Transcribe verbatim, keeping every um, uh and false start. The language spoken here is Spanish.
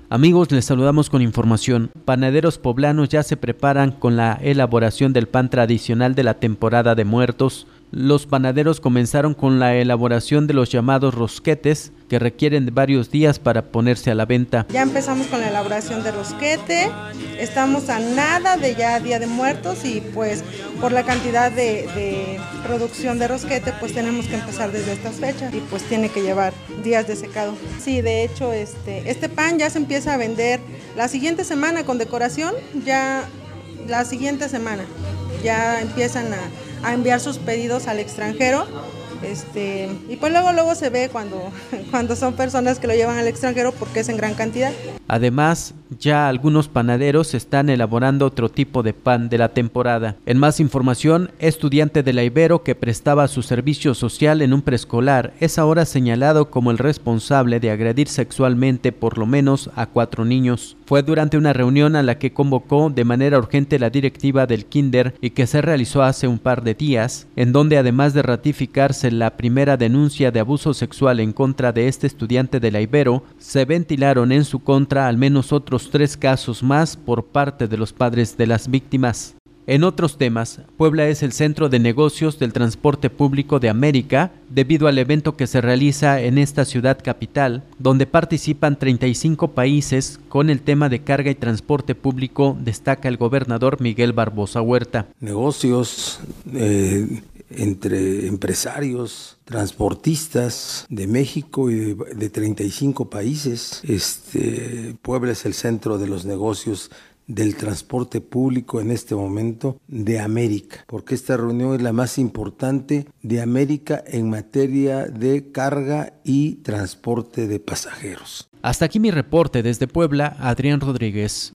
Amigos, les saludamos con información. Panaderos poblanos ya se preparan con la elaboración del pan tradicional de la temporada de Muertos. Los panaderos comenzaron con la elaboración de los llamados rosquetes, que requieren de varios días para ponerse a la venta. Ya empezamos con la elaboración de rosquete, estamos a nada de ya Día de Muertos y pues por la cantidad de, de producción de rosquete pues tenemos que empezar desde estas fechas y pues tiene que llevar días de secado. Sí, de hecho este, este pan ya se empieza a vender la siguiente semana con decoración, ya la siguiente semana ya empiezan a, a enviar sus pedidos al extranjero. Este, y pues luego luego se ve cuando, cuando son personas que lo llevan al extranjero porque es en gran cantidad. Además, ya algunos panaderos están elaborando otro tipo de pan de la temporada. En más información, estudiante de la Ibero que prestaba su servicio social en un preescolar es ahora señalado como el responsable de agredir sexualmente por lo menos a cuatro niños. Fue durante una reunión a la que convocó de manera urgente la directiva del Kinder y que se realizó hace un par de días, en donde además de ratificarse la primera denuncia de abuso sexual en contra de este estudiante de la Ibero, se ventilaron en su contra al menos otros tres casos más por parte de los padres de las víctimas. En otros temas, Puebla es el centro de negocios del transporte público de América debido al evento que se realiza en esta ciudad capital, donde participan treinta y cinco países con el tema de carga y transporte público, destaca el gobernador Miguel Barbosa Huerta. Negocios eh, entre empresarios, transportistas de México y de, de treinta y cinco países. Este, Puebla es el centro de los negocios del transporte público en este momento de América, porque esta reunión es la más importante de América en materia de carga y transporte de pasajeros. Hasta aquí mi reporte desde Puebla, Adrián Rodríguez.